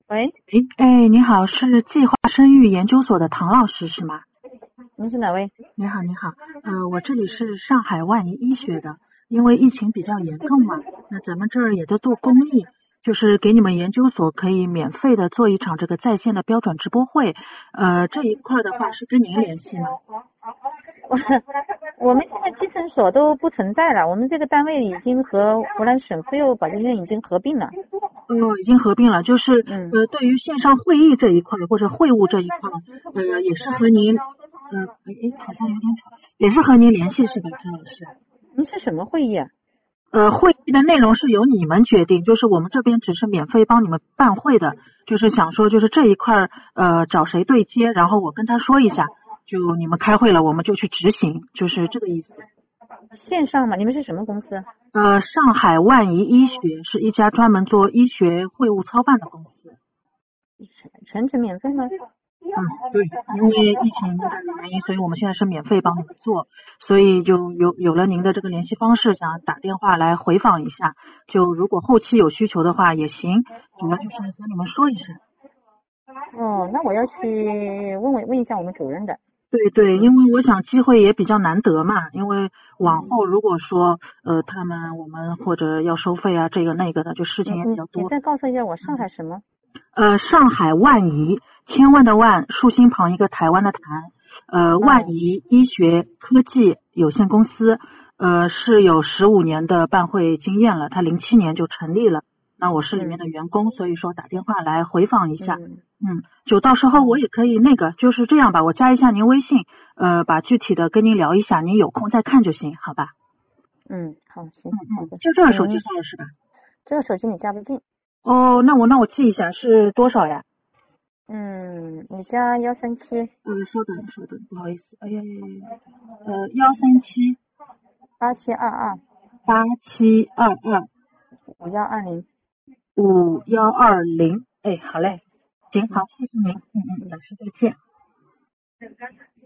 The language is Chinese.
喂， 哎，你好，是计划生育研究所的唐老师是吗？ 您是哪位？ 你好，你好，我这里是上海万宜医学的，因为疫情比较严重嘛，那咱们这儿也在做公益，就是给你们研究所可以免费的做一场这个在线的标准直播会，这一块儿的话是跟您联系吗？ 我们现在基诊所都不存在了，我们这个单位已经和湖南省妇幼保健院已经合并了。 哦，已经合并了，就是嗯， 对于线上会议这一块儿或者会务这一块儿，也是和您，好像有点吵，也是和您联系是吧，唐老师？ 您是什么会议啊？ 会议的内容是由你们决定，就是我们这边只是免费帮你们办会的，就是想说就是这一块儿找谁对接，然后我跟他说一下，就你们开会了，我们就去执行，就是这个意思。 线上吗？你们是什么公司？ 上海万宜医学是一家专门做医学会务操办的公司。 全程免费吗？ 对，因为疫情的原因，所以我们现在是免费帮你们做，所以就有了您的这个联系方式，想打电话来回访一下。就如果后期有需求的话也行，主要就是和你们说一声。 哦，那我要去问一下我们主任的。 对对，因为我想机会也比较难得嘛，因为往后如果说我们或者要收费啊，这个那个的，就事情也比较多。 你再告诉一下我上海什么？ 上海万宜，千万的万，竖心旁一个台湾的台，万哦， 宜医学科技有限公司，是有15年的办会经验了，它07年就成立了。那我是里面的员工，所以说打电话来回访一下。 嗯， 就到时候我哦， 也可以就是这样吧，我加一下您微信，把具体的跟您聊一下，您有空再看就行，好吧？ 好，行，好的， 就这个手机请您号是吧？ 这个手机你加不进。 哦，那我记一下是多少呀？ 你加137 稍等，不好意思，哎呀呀呀，137 8722 8722 5120。 5120，哎，好嘞， 对， 行，好， 嗯谢谢您，老师再见。